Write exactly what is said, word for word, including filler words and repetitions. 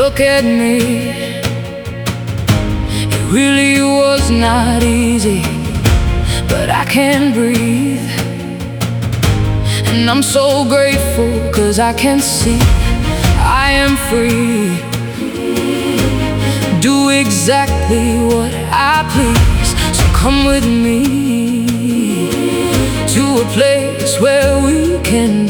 look at me. It really was not easy, but I can breathe. And I'm so grateful, 'cause I can see I am free. Do exactly what I please. So come with me to a place where we can